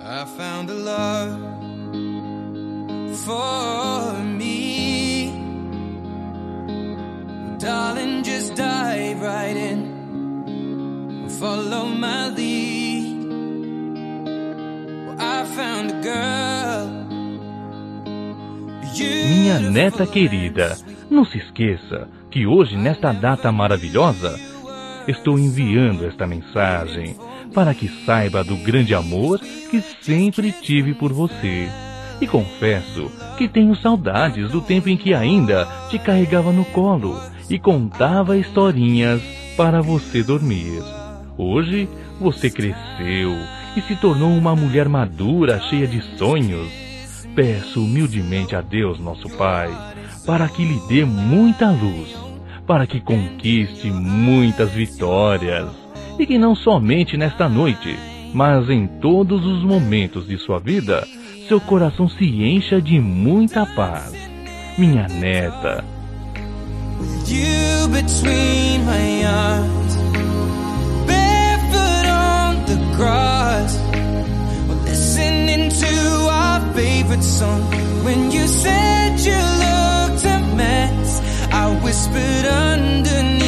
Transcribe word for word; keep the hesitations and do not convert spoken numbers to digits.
I found a love for me. Darling, just dive right in, follow my lead. Well, I found a girl. Minha neta querida, não se esqueça que hoje, nesta data maravilhosa, estou enviando esta mensagem para que saiba do grande amor que sempre tive por você. E confesso que tenho saudades do tempo em que ainda te carregava no colo e contava historinhas para você dormir. Hoje você cresceu e se tornou uma mulher madura, cheia de sonhos. Peço humildemente a Deus, nosso Pai, para que lhe dê muita luz, para que conquiste muitas vitórias, e que não somente nesta noite, mas em todos os momentos de sua vida, seu coração se encha de muita paz. Minha neta. You between my arms, barefoot on the grass, listening to our favorite song. When you said you looked a mess, I whispered underneath